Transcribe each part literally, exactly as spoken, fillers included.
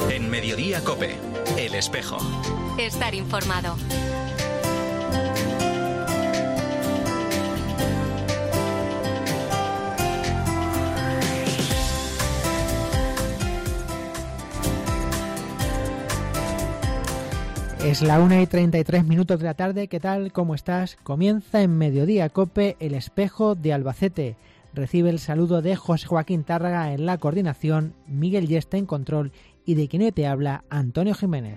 En Mediodía COPE, El Espejo. Estar informado. Es la una y treinta y tres minutos de la tarde. ¿Qué tal? ¿Cómo estás? Comienza en Mediodía COPE, El Espejo de Albacete. Recibe el saludo de José Joaquín Tárraga en la coordinación, Miguel Yesta en control y de quien hoy te habla, Antonio Jiménez.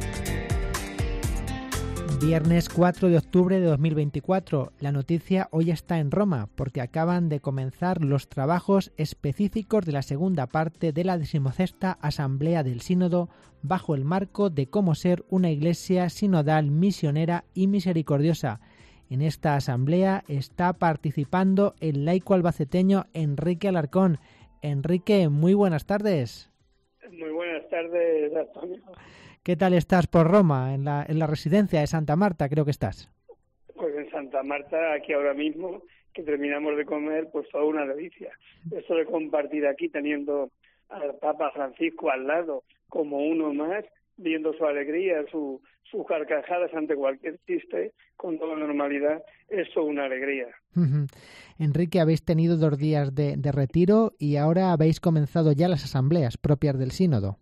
Viernes cuatro de octubre de dos mil veinticuatro. La noticia hoy está en Roma porque acaban de comenzar los trabajos específicos de la segunda parte de la decimosexta Asamblea del Sínodo bajo el marco de cómo ser una iglesia sinodal, misionera y misericordiosa. En esta asamblea está participando el laico albaceteño Enrique Alarcón. Enrique, muy buenas tardes. Muy buenas tardes, Antonio. ¿Qué tal estás por Roma, en la, en la residencia de Santa Marta, creo que estás? Pues en Santa Marta, aquí ahora mismo, que terminamos de comer, pues toda una delicia. Esto de compartir aquí, teniendo al Papa Francisco al lado, como uno más, viendo su alegría, su, sus carcajadas ante cualquier chiste, con toda normalidad, eso es una alegría. Uh-huh. Enrique, habéis tenido dos días de, de retiro y ahora habéis comenzado ya las asambleas propias del sínodo.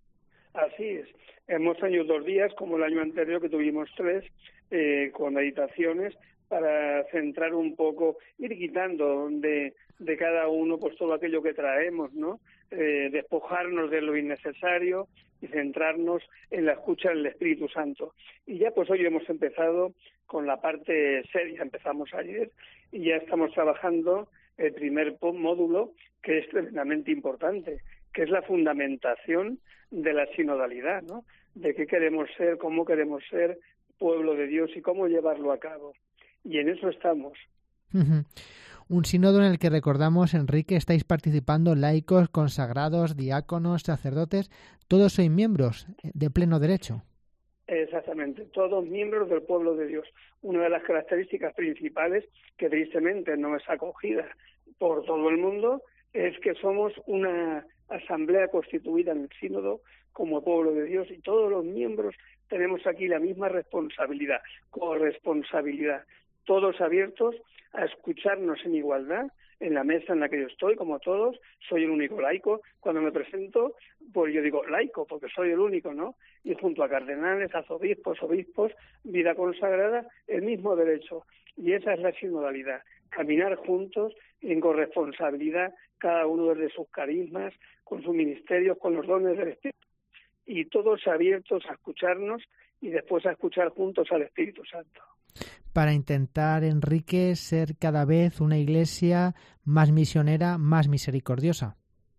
Así es. Hemos tenido dos días, como el año anterior que tuvimos tres, eh, con meditaciones para centrar un poco, ir quitando de, de cada uno pues todo aquello que traemos, ¿no? Eh, despojarnos de lo innecesario y centrarnos en la escucha del Espíritu Santo. Y ya pues hoy hemos empezado con la parte seria, empezamos ayer y ya estamos trabajando el primer módulo, que es tremendamente importante, que es la fundamentación de la sinodalidad, ¿no? De qué queremos ser, cómo queremos ser pueblo de Dios y cómo llevarlo a cabo. Y en eso estamos. Uh-huh. Un sínodo en el que, recordamos, Enrique, estáis participando laicos, consagrados, diáconos, sacerdotes, todos sois miembros de pleno derecho. Exactamente, todos miembros del pueblo de Dios. Una de las características principales, que tristemente no es acogida por todo el mundo, es que somos una asamblea constituida en el sínodo como pueblo de Dios y todos los miembros tenemos aquí la misma responsabilidad, corresponsabilidad, todos abiertos a escucharnos en igualdad en la mesa en la que yo estoy, como todos, soy el único laico. Cuando me presento, pues yo digo laico, porque soy el único, ¿no? Y junto a cardenales, arzobispos, obispos, vida consagrada, el mismo derecho. Y esa es la sinodalidad, caminar juntos en corresponsabilidad, cada uno desde sus carismas, con sus ministerios, con los dones del Espíritu, y todos abiertos a escucharnos y después a escuchar juntos al Espíritu Santo. Para intentar, Enrique, ser cada vez una iglesia más misionera, más misericordiosa.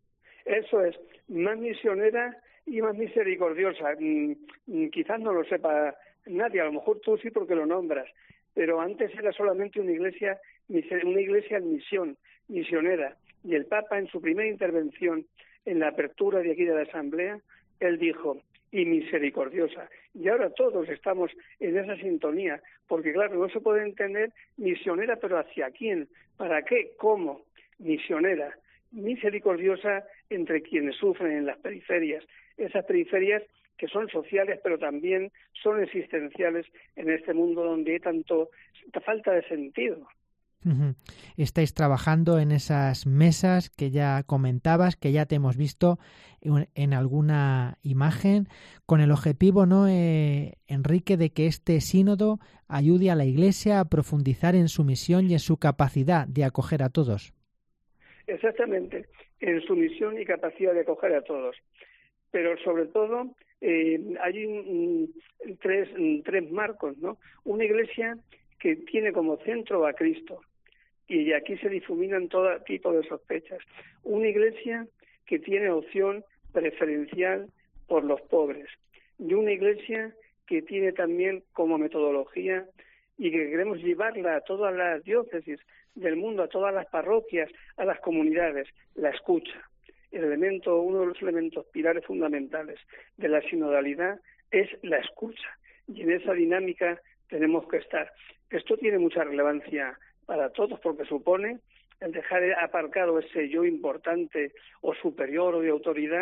Eso es, más misionera y más misericordiosa. Mm, quizás no lo sepa nadie, a lo mejor tú sí porque lo nombras, pero antes era solamente una iglesia, una iglesia en misión, misionera. Y el Papa, en su primera intervención en la apertura de aquí de la Asamblea, él dijo, y misericordiosa. Y ahora todos estamos en esa sintonía, porque claro, no se puede entender misionera, pero ¿hacia quién? ¿Para qué? ¿Cómo? Misionera, misericordiosa entre quienes sufren en las periferias, esas periferias que son sociales, pero también son existenciales en este mundo donde hay tanto, tanta falta de sentido. Uh-huh. Estáis trabajando en esas mesas que ya comentabas, que ya te hemos visto en, en alguna imagen, con el objetivo, ¿no, eh, Enrique, de que este sínodo ayude a la Iglesia a profundizar en su misión y en su capacidad de acoger a todos. Exactamente, en su misión y capacidad de acoger a todos. Pero sobre todo eh, hay un, un, tres, un, tres marcos, ¿no? Una Iglesia que tiene como centro a Cristo, y aquí se difuminan todo tipo de sospechas. Una iglesia que tiene opción preferencial por los pobres, y una iglesia que tiene también como metodología y que queremos llevarla a todas las diócesis del mundo, a todas las parroquias, a las comunidades, la escucha. El elemento, uno de los elementos pilares fundamentales de la sinodalidad es la escucha, y en esa dinámica tenemos que estar. Esto tiene mucha relevancia para todos porque supone el dejar aparcado ese yo importante o superior o de autoridad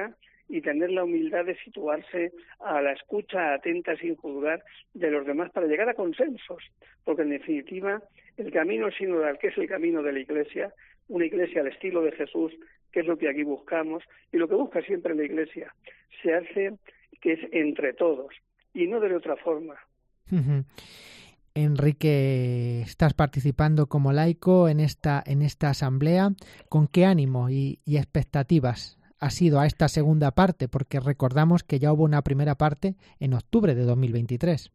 y tener la humildad de situarse a la escucha atenta sin juzgar de los demás para llegar a consensos, porque en definitiva el camino sinodal, que es el camino de la Iglesia, una Iglesia al estilo de Jesús, que es lo que aquí buscamos, y lo que busca siempre la Iglesia, se hace que es entre todos, y no de otra forma. Uh-huh. Enrique, estás participando como laico en esta en esta asamblea. ¿Con qué ánimo y, y expectativas has ido a esta segunda parte? Porque recordamos que ya hubo una primera parte en octubre de dos mil veintitrés.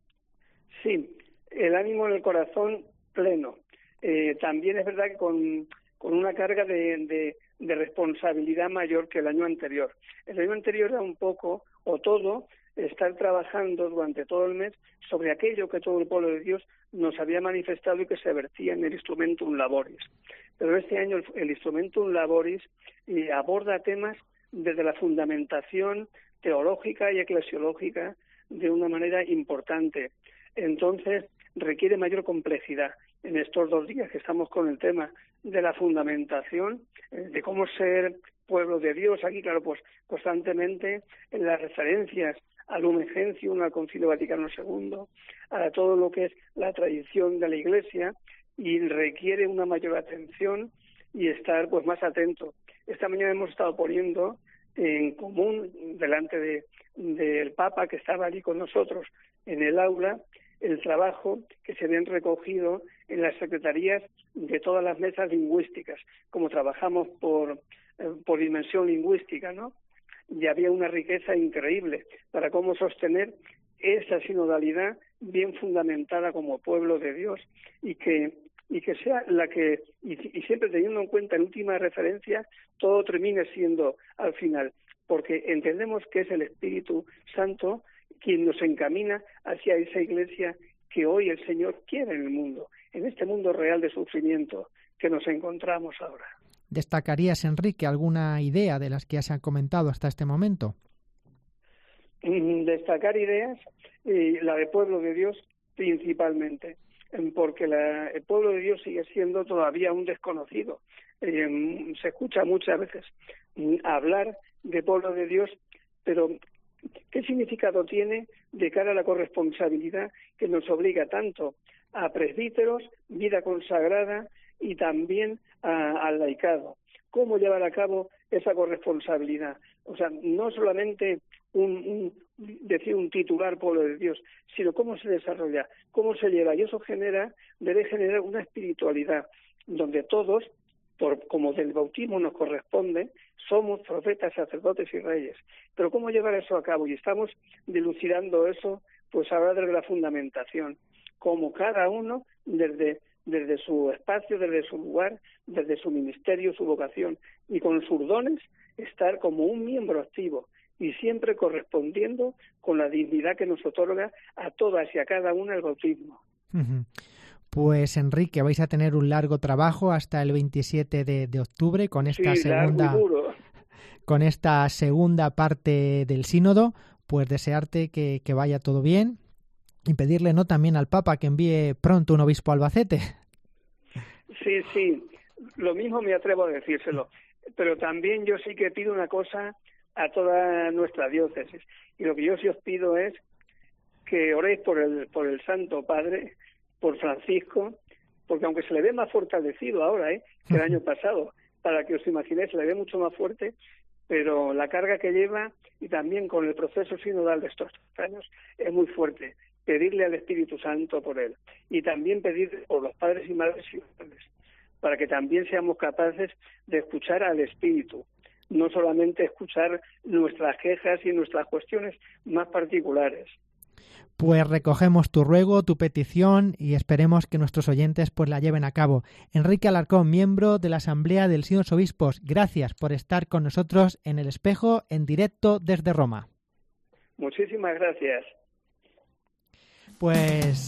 Sí, el ánimo en el corazón pleno. Eh, también es verdad que con, con una carga de, de, de responsabilidad mayor que el año anterior. El año anterior era un poco, o todo, estar trabajando durante todo el mes sobre aquello que todo el pueblo de Dios nos había manifestado y que se vertía en el Instrumentum Laboris. Pero este año el, el Instrumentum Laboris eh, aborda temas desde la fundamentación teológica y eclesiológica de una manera importante. Entonces requiere mayor complejidad. En estos dos días que estamos con el tema de la fundamentación, eh, de cómo ser pueblo de Dios, aquí claro, pues constantemente en las referencias al Lumen Gentium, al Concilio Vaticano segundo, a todo lo que es la tradición de la Iglesia, y requiere una mayor atención y estar pues más atento. Esta mañana hemos estado poniendo en común delante de del Papa, que estaba allí con nosotros en el aula, el trabajo que se habían recogido en las secretarías de todas las mesas lingüísticas, como trabajamos por, eh, por dimensión lingüística, ¿no? Y había una riqueza increíble para cómo sostener esa sinodalidad bien fundamentada como pueblo de Dios y que y que sea la que, y, y siempre teniendo en cuenta en última referencia, todo termine siendo al final, porque entendemos que es el Espíritu Santo quien nos encamina hacia esa Iglesia que hoy el Señor quiere en el mundo, en este mundo real de sufrimiento que nos encontramos ahora. ¿Destacarías, Enrique, alguna idea de las que has comentado hasta este momento? Destacar ideas, eh, la de pueblo de Dios principalmente, porque la, el pueblo de Dios sigue siendo todavía un desconocido. Eh, se escucha muchas veces hablar de pueblo de Dios, pero ¿qué significado tiene de cara a la corresponsabilidad que nos obliga tanto a presbíteros, vida consagrada, y también a, al laicado? ¿Cómo llevar a cabo esa corresponsabilidad? O sea, no solamente un, un decir un titular pueblo de Dios, sino cómo se desarrolla, cómo se lleva, y eso genera, debe generar una espiritualidad donde todos, por como del bautismo nos corresponde, somos profetas, sacerdotes y reyes. Pero cómo llevar eso a cabo, y estamos dilucidando eso, pues ahora desde la fundamentación, como cada uno desde desde su espacio, desde su lugar, desde su ministerio, su vocación, y con sus dones estar como un miembro activo y siempre correspondiendo con la dignidad que nos otorga a todas y a cada una el bautismo. Uh-huh. Pues Enrique, vais a tener un largo trabajo hasta el veintisiete de, de octubre con esta sí, segunda largo y duro. Con esta segunda parte del sínodo. Pues desearte que, que vaya todo bien. Y pedirle, ¿no?, también al Papa que envíe pronto un obispo a Albacete. Sí, sí, lo mismo me atrevo a decírselo. Pero también yo sí que pido una cosa a toda nuestra diócesis. Y lo que yo sí os pido es que oréis por el, por el Santo Padre, por Francisco, porque aunque se le ve más fortalecido ahora ¿eh? que el año pasado, para que os imaginéis, se le ve mucho más fuerte, pero la carga que lleva, y también con el proceso sinodal de estos años, es muy fuerte. Pedirle al Espíritu Santo por él, y también pedir por los padres y madres y padres, para que también seamos capaces de escuchar al Espíritu, no solamente escuchar nuestras quejas y nuestras cuestiones más particulares. Pues recogemos tu ruego, tu petición, y esperemos que nuestros oyentes pues la lleven a cabo. Enrique Alarcón, miembro de la Asamblea del Sínodo de los Obispos, gracias por estar con nosotros en El Espejo, en directo desde Roma. Muchísimas gracias. Pues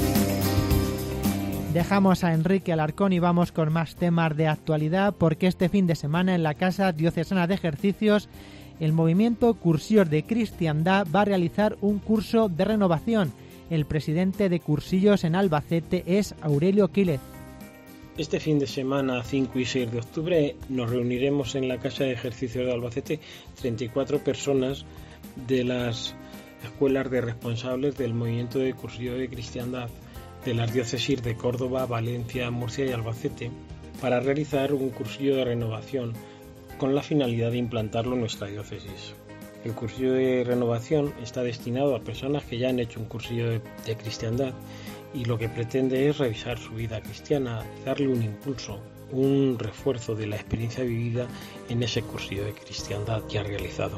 dejamos a Enrique Alarcón y vamos con más temas de actualidad, porque este fin de semana en la Casa Diocesana de Ejercicios el movimiento Cursillos de Cristiandad va a realizar un curso de renovación. El presidente de Cursillos en Albacete es Aurelio Quílez. Este fin de semana, cinco y seis de octubre, nos reuniremos en la Casa de Ejercicios de Albacete treinta y cuatro personas de las escuelas de responsables del movimiento de cursillo de cristiandad de las diócesis de Córdoba, Valencia, Murcia y Albacete, para realizar un cursillo de renovación con la finalidad de implantarlo en nuestra diócesis. El cursillo de renovación está destinado a personas que ya han hecho un cursillo de, de cristiandad y lo que pretende es revisar su vida cristiana, darle un impulso, un refuerzo de la experiencia vivida en ese cursillo de cristiandad que ha realizado.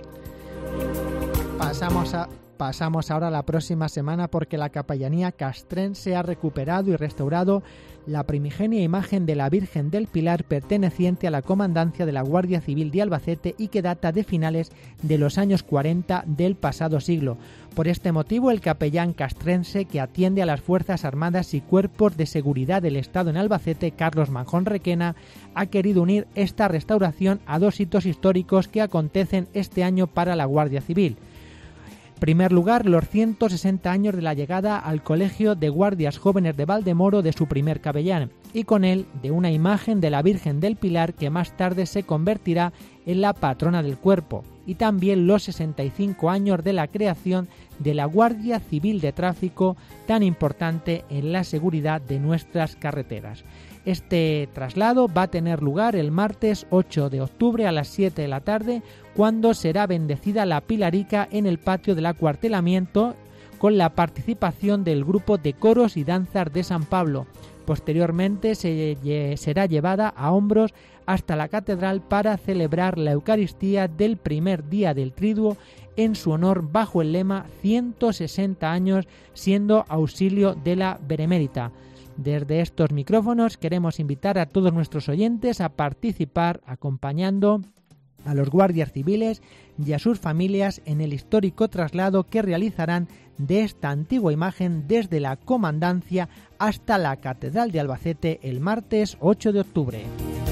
Pasamos a Pasamos ahora a la próxima semana porque la capellanía castrense ha recuperado y restaurado la primigenia imagen de la Virgen del Pilar perteneciente a la comandancia de la Guardia Civil de Albacete y que data de finales de los años cuarenta del pasado siglo. Por este motivo, el capellán castrense que atiende a las Fuerzas Armadas y Cuerpos de Seguridad del Estado en Albacete, Carlos Manjón Requena, ha querido unir esta restauración a dos hitos históricos que acontecen este año para la Guardia Civil. En primer lugar, los ciento sesenta años de la llegada al Colegio de Guardias Jóvenes de Valdemoro de su primer capellán, y con él de una imagen de la Virgen del Pilar que más tarde se convertirá en la patrona del cuerpo, y también los sesenta y cinco años de la creación de la Guardia Civil de Tráfico, tan importante en la seguridad de nuestras carreteras. Este traslado va a tener lugar el martes ocho de octubre a las siete de la tarde, cuando será bendecida la Pilarica en el patio del acuartelamiento con la participación del grupo de coros y danzas de San Pablo. Posteriormente se lle- será llevada a hombros hasta la catedral para celebrar la Eucaristía del primer día del Triduo en su honor bajo el lema ciento sesenta años siendo auxilio de la Benemérita. Desde estos micrófonos queremos invitar a todos nuestros oyentes a participar acompañando a los guardias civiles y a sus familias en el histórico traslado que realizarán de esta antigua imagen desde la comandancia hasta la Catedral de Albacete el martes ocho de octubre.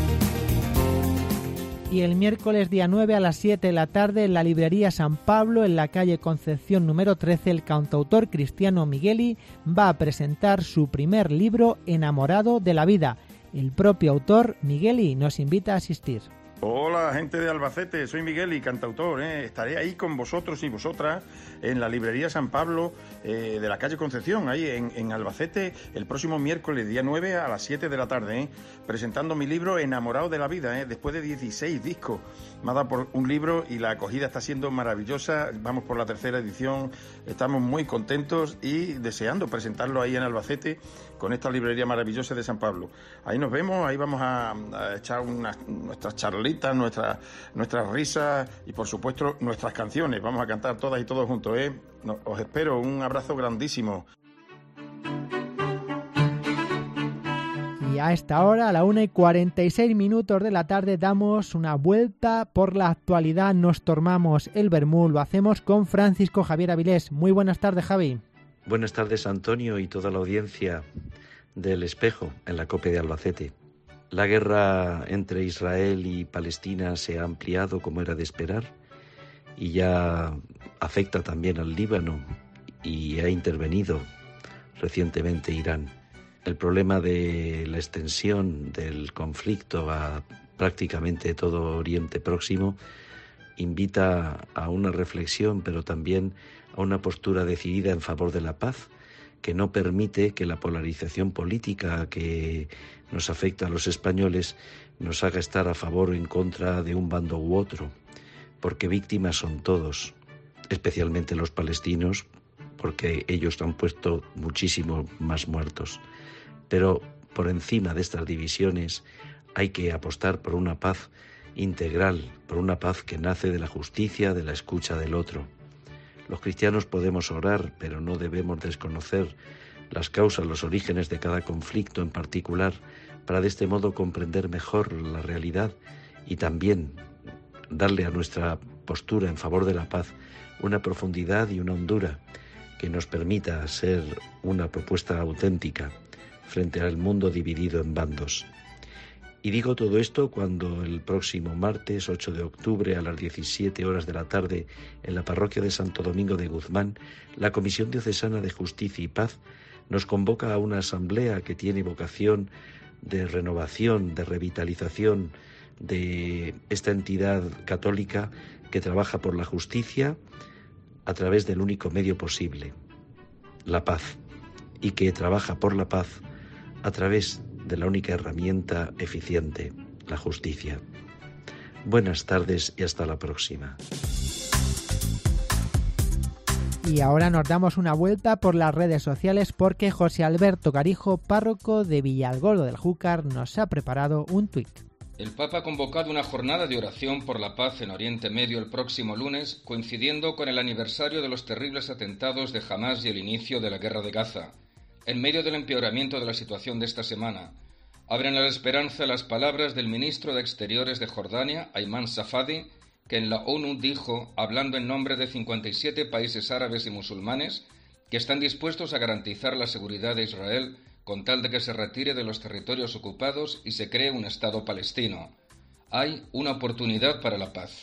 Y el miércoles día nueve a las siete de la tarde en la librería San Pablo, en la calle Concepción número trece, el cantautor cristiano Migueli va a presentar su primer libro, Enamorado de la Vida. El propio autor, Migueli, nos invita a asistir. Hola, gente de Albacete, soy Miguel y cantautor, ¿eh? Estaré ahí con vosotros y vosotras en la librería San Pablo eh, de la calle Concepción, ahí en, en Albacete, el próximo miércoles, día nueve a las siete de la tarde, ¿eh? Presentando mi libro Enamorado de la Vida, ¿eh? Después de dieciséis discos. Me ha dado por un libro y la acogida está siendo maravillosa, vamos por la tercera edición, estamos muy contentos y deseando presentarlo ahí en Albacete con esta librería maravillosa de San Pablo. Ahí nos vemos, ahí vamos a, a echar unas, nuestras charlitas, nuestras, nuestras risas y por supuesto nuestras canciones. Vamos a cantar todas y todos juntos, ¿eh? Nos, os espero, un abrazo grandísimo. Y a esta hora, a la una y cuarenta y seis minutos de la tarde, damos una vuelta por la actualidad, nos tomamos el vermú, lo hacemos con Francisco Javier Avilés. Muy buenas tardes, Javi. Buenas tardes, Antonio, y toda la audiencia del Espejo en la COPE de Albacete. La guerra entre Israel y Palestina se ha ampliado como era de esperar y ya afecta también al Líbano y ha intervenido recientemente Irán. El problema de la extensión del conflicto a prácticamente todo Oriente Próximo invita a una reflexión, pero también a una postura decidida en favor de la paz, que no permite que la polarización política que nos afecta a los españoles nos haga estar a favor o en contra de un bando u otro, porque víctimas son todos, especialmente los palestinos, porque ellos han puesto muchísimo más muertos. Pero por encima de estas divisiones hay que apostar por una paz integral, por una paz que nace de la justicia, de la escucha del otro. Los cristianos podemos orar, pero no debemos desconocer las causas, los orígenes de cada conflicto en particular, para de este modo comprender mejor la realidad y también darle a nuestra postura en favor de la paz una profundidad y una hondura que nos permita ser una propuesta auténtica frente al mundo dividido en bandos. Y digo todo esto cuando el próximo martes ocho de octubre a las diecisiete horas de la tarde en la parroquia de Santo Domingo de Guzmán, la Comisión Diocesana de Justicia y Paz nos convoca a una asamblea que tiene vocación de renovación, de revitalización de esta entidad católica que trabaja por la justicia a través del único medio posible, la paz, y que trabaja por la paz a través de la única herramienta eficiente, la justicia. Buenas tardes y hasta la próxima. Y ahora nos damos una vuelta por las redes sociales porque José Alberto Garijo, párroco de Villalgordo del Júcar, nos ha preparado un tuit. El Papa ha convocado una jornada de oración por la paz en Oriente Medio el próximo lunes, coincidiendo con el aniversario de los terribles atentados de Hamás y el inicio de la guerra de Gaza. En medio del empeoramiento de la situación de esta semana, abren a la esperanza las palabras del ministro de Exteriores de Jordania, Ayman Safadi, que en la ONU dijo, hablando en nombre de cincuenta y siete países árabes y musulmanes, que están dispuestos a garantizar la seguridad de Israel con tal de que se retire de los territorios ocupados y se cree un Estado palestino. Hay una oportunidad para la paz.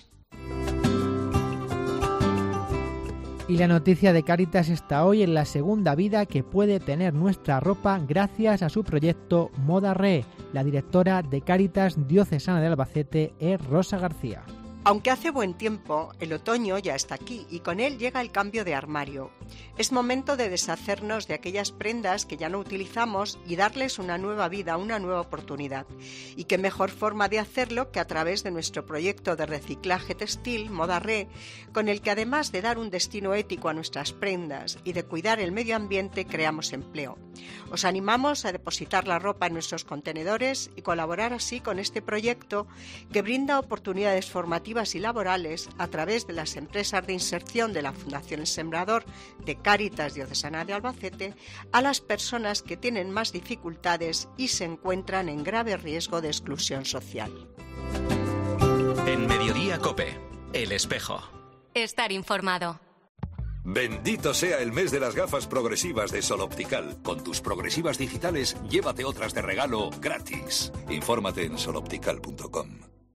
Y la noticia de Cáritas está hoy en la segunda vida que puede tener nuestra ropa gracias a su proyecto Moda Re. La directora de Cáritas Diocesana de Albacete es Rosa García. Aunque hace buen tiempo, el otoño ya está aquí y con él llega el cambio de armario. Es momento de deshacernos de aquellas prendas que ya no utilizamos y darles una nueva vida, una nueva oportunidad. Y qué mejor forma de hacerlo que a través de nuestro proyecto de reciclaje textil, Moda Re, con el que además de dar un destino ético a nuestras prendas y de cuidar el medio ambiente, creamos empleo. Os animamos a depositar la ropa en nuestros contenedores y colaborar así con este proyecto que brinda oportunidades formativas y laborales a través de las empresas de inserción de la Fundación El Sembrador de Cáritas Diocesana de Albacete a las personas que tienen más dificultades y se encuentran en grave riesgo de exclusión social. En Mediodía COPE, El Espejo. Estar informado. Bendito sea el mes de las gafas progresivas de Sol Optical. Con tus progresivas digitales, llévate otras de regalo gratis. Infórmate en sol optical punto com.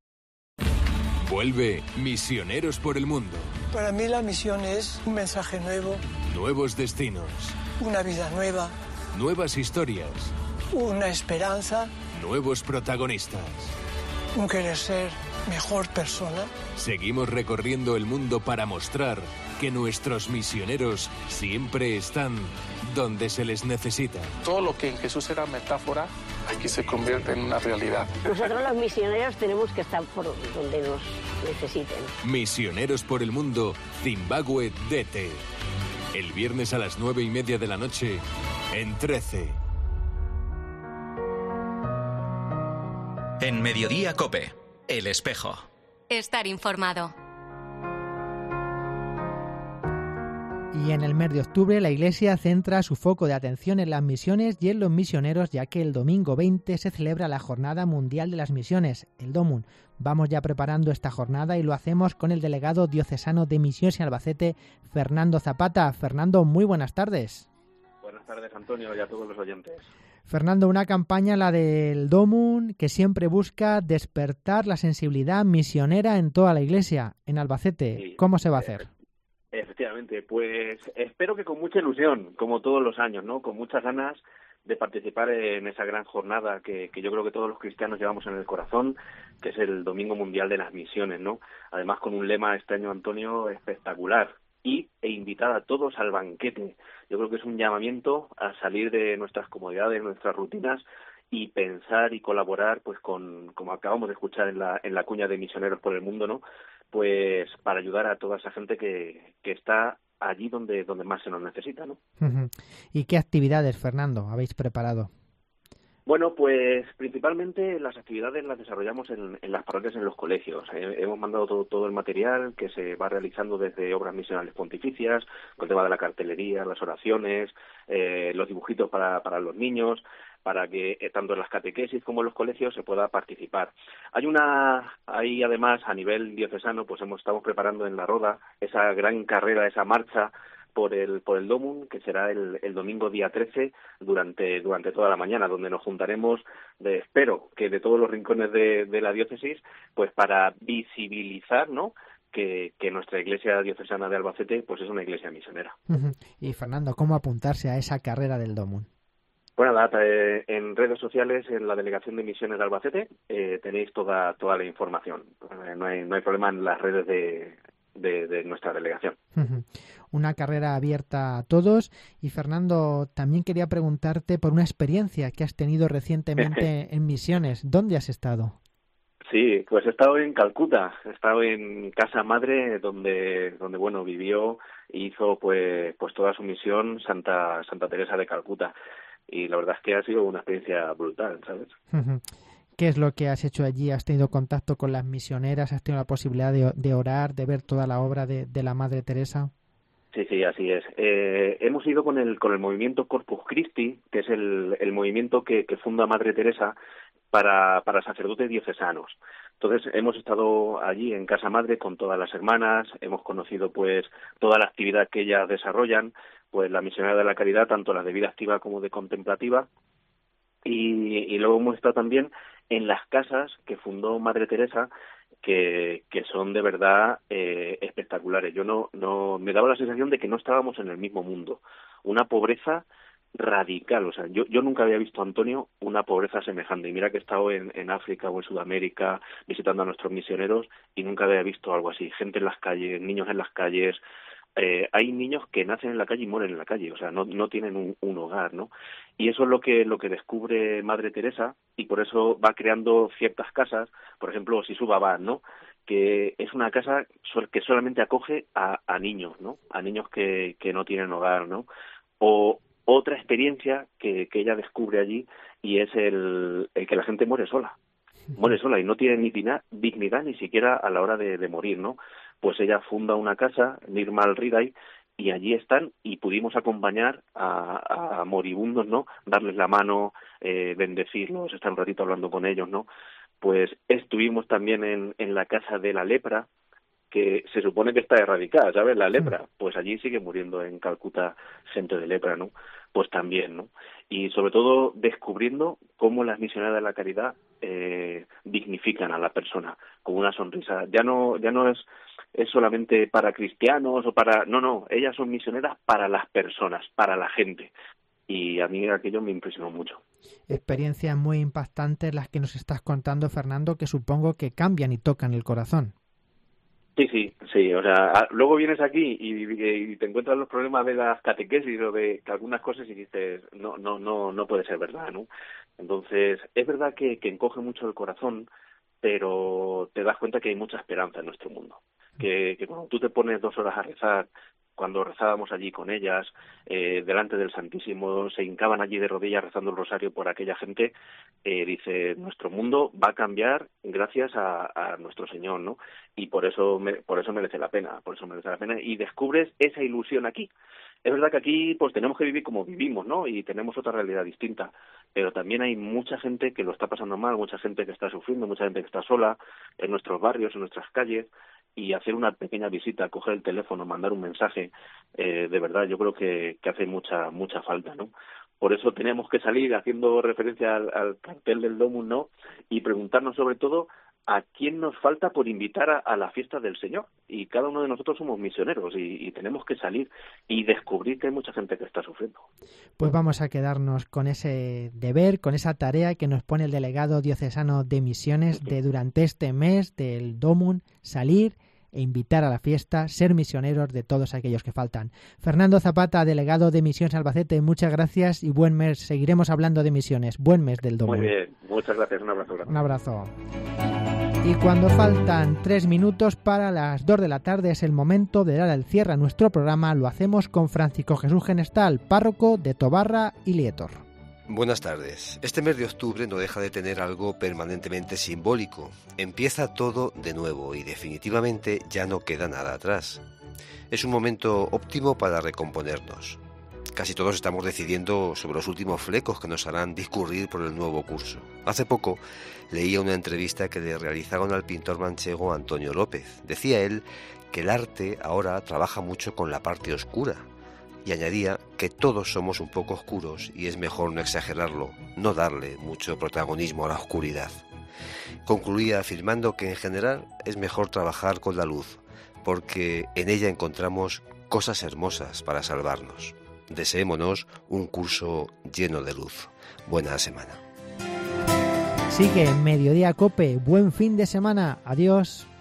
Vuelve Misioneros por el Mundo. Para mí la misión es un mensaje nuevo. Nuevos destinos. Una vida nueva. Nuevas historias. Una esperanza. Nuevos protagonistas. Un querer ser mejor persona. Seguimos recorriendo el mundo para mostrar que nuestros misioneros siempre están donde se les necesita. Todo lo que en Jesús era metáfora, aquí se convierte en una realidad. Nosotros los misioneros tenemos que estar por donde nos necesiten. Misioneros por el Mundo, Zimbabue D T. El viernes a las nueve y media de la noche, en trece. En Mediodía COPE, El Espejo. Estar informado. Y en el mes de octubre la Iglesia centra su foco de atención en las misiones y en los misioneros, ya que el domingo veinte se celebra la Jornada Mundial de las Misiones, el DOMUN. Vamos ya preparando esta jornada y lo hacemos con el delegado diocesano de Misiones en Albacete, Fernando Zapata. Fernando, muy buenas tardes. Buenas tardes, Antonio, y a todos los oyentes. Fernando, una campaña, la del DOMUN, que siempre busca despertar la sensibilidad misionera en toda la Iglesia, en Albacete. Sí. ¿Cómo se va a hacer? Efectivamente, pues espero que con mucha ilusión, como todos los años, ¿no? Con muchas ganas de participar en esa gran jornada que, que yo creo que todos los cristianos llevamos en el corazón, que es el Domingo Mundial de las Misiones, ¿no? Además con un lema este año, Antonio, espectacular, y e invitar a todos al banquete. Yo creo que es un llamamiento a salir de nuestras comodidades, nuestras rutinas, y pensar y colaborar, pues con, como acabamos de escuchar en la, en la cuña de Misioneros por el Mundo, ¿no? Pues para ayudar a toda esa gente que, que está allí donde, donde más se nos necesita, ¿no? Uh-huh. ¿Y qué actividades, Fernando, habéis preparado? Bueno, pues principalmente las actividades las desarrollamos en, en las parroquias, en los colegios. Eh, hemos mandado todo, todo el material que se va realizando desde obras misionales pontificias, con el tema de la cartelería, las oraciones, eh, los dibujitos para, para los niños, para que eh, tanto en las catequesis como en los colegios se pueda participar. Hay una, hay además a nivel diocesano, pues hemos estamos preparando en la Roda esa gran carrera, esa marcha por el por el DOMUN, que será el, el domingo día trece durante durante toda la mañana, donde nos juntaremos, de, espero que de todos los rincones de, de la diócesis, pues para visibilizar, ¿no?, que, que nuestra iglesia diocesana de Albacete pues es una iglesia misionera. Uh-huh. Y Fernando, ¿cómo apuntarse a esa carrera del DOMUN? Bueno, nada, eh, en redes sociales, en la Delegación de Misiones de Albacete, eh, tenéis toda toda la información. Eh, no hay no hay problema en las redes de, de, de nuestra delegación. Una carrera abierta a todos. Y Fernando, también quería preguntarte por una experiencia que has tenido recientemente en Misiones. ¿Dónde has estado? Sí, pues he estado en Calcuta, he estado en Casa Madre, donde donde bueno vivió e hizo pues pues toda su misión Santa Santa Teresa de Calcuta. Y la verdad es que ha sido una experiencia brutal, ¿sabes? ¿Qué es lo que has hecho allí? ¿Has tenido contacto con las misioneras? ¿Has tenido la posibilidad de, de orar, de ver toda la obra de, de la Madre Teresa? Sí, sí, así es. Eh, hemos ido con el con el movimiento Corpus Christi, que es el, el movimiento que, que funda Madre Teresa para, para sacerdotes diocesanos. Entonces hemos estado allí en Casa Madre con todas las hermanas, hemos conocido pues toda la actividad que ellas desarrollan, pues la misionera de la caridad, tanto la de vida activa como de contemplativa, y, y luego hemos estado también en las casas que fundó Madre Teresa, que, que son de verdad eh, espectaculares. Yo no, no me daba la sensación de que no estábamos en el mismo mundo. Una pobreza radical, o sea, yo, yo nunca había visto, Antonio, una pobreza semejante. Y mira que he estado en, en África o en Sudamérica visitando a nuestros misioneros y nunca había visto algo así. Gente en las calles, niños en las calles. Eh, hay niños que nacen en la calle y mueren en la calle, o sea, no, no tienen un, un hogar, ¿no? Y eso es lo que lo que descubre Madre Teresa, y por eso va creando ciertas casas, por ejemplo, Sisubabad, ¿no? Que es una casa que solamente acoge a, a niños, ¿no? A niños que, que no tienen hogar, ¿no? O otra experiencia que, que ella descubre allí, y es el, el que la gente muere sola. Muere sola y no tiene ni dignidad, dignidad ni siquiera a la hora de, de morir, ¿no? Pues ella funda una casa, Nirma al-Ridai, y allí están, y pudimos acompañar a, a moribundos, ¿no? Darles la mano, eh, bendecirlos, estar un ratito hablando con ellos, ¿no? Pues estuvimos también en, en la casa de la lepra, que se supone que está erradicada, ¿sabes? La lepra, pues allí sigue muriendo en Calcuta gente de lepra, ¿no? Pues también, ¿no? Y sobre todo descubriendo cómo las misioneras de la caridad eh, dignifican a la persona con una sonrisa. Ya no, ya no es, es solamente para cristianos o para... No, no, ellas son misioneras para las personas, para la gente. Y a mí aquello me impresionó mucho. Experiencias muy impactantes las que nos estás contando, Fernando, que supongo que cambian y tocan el corazón. Sí, sí, sí, o sea, luego vienes aquí y, y te encuentras los problemas de las catequesis o de algunas cosas y dices, no, no, no, no puede ser verdad, ¿no? Entonces, es verdad que, que encoge mucho el corazón, pero te das cuenta que hay mucha esperanza en nuestro mundo. Que, que cuando tú te pones dos horas a rezar, cuando rezábamos allí con ellas, eh, delante del Santísimo, se hincaban allí de rodillas rezando el rosario por aquella gente, eh, dice, nuestro mundo va a cambiar gracias a, a nuestro Señor, ¿no? Y por eso, me, por eso merece la pena, por eso merece la pena, y descubres esa ilusión aquí. Es verdad que aquí pues tenemos que vivir como vivimos, ¿no? Y tenemos otra realidad distinta, pero también hay mucha gente que lo está pasando mal, mucha gente que está sufriendo, mucha gente que está sola en nuestros barrios, en nuestras calles, y hacer una pequeña visita, coger el teléfono, mandar un mensaje, eh, de verdad yo creo que, que hace mucha mucha falta, ¿no? Por eso tenemos que salir haciendo referencia al, al cartel del Domus, ¿no? Y preguntarnos sobre todo a quién nos falta por invitar a, a la fiesta del Señor. Y cada uno de nosotros somos misioneros y, y tenemos que salir y descubrir que hay mucha gente que está sufriendo. Pues vamos a quedarnos con ese deber, con esa tarea que nos pone el delegado diocesano de misiones de durante este mes del Domun, salir e invitar a la fiesta, ser misioneros de todos aquellos que faltan. Fernando Zapata, delegado de Misiones Albacete, muchas gracias y buen mes. Seguiremos hablando de misiones. Buen mes del Domun. Muy bien, muchas gracias. Un abrazo. Un abrazo. Y cuando faltan tres minutos para las dos de la tarde es el momento de dar el cierre a nuestro programa. Lo hacemos con Francisco Jesús Genestal, párroco de Tobarra y Lietor. Buenas tardes. Este mes de octubre no deja de tener algo permanentemente simbólico. Empieza todo de nuevo y definitivamente ya no queda nada atrás. Es un momento óptimo para recomponernos. Casi todos estamos decidiendo sobre los últimos flecos que nos harán discurrir por el nuevo curso. Hace poco leía una entrevista que le realizaron al pintor manchego Antonio López. Decía él que el arte ahora trabaja mucho con la parte oscura y añadía que todos somos un poco oscuros y es mejor no exagerarlo, no darle mucho protagonismo a la oscuridad. Concluía afirmando que en general es mejor trabajar con la luz porque en ella encontramos cosas hermosas para salvarnos. deseémonos un curso lleno de luz. Buena semana. Sigue Mediodía Cope. Buen fin de semana. Adiós.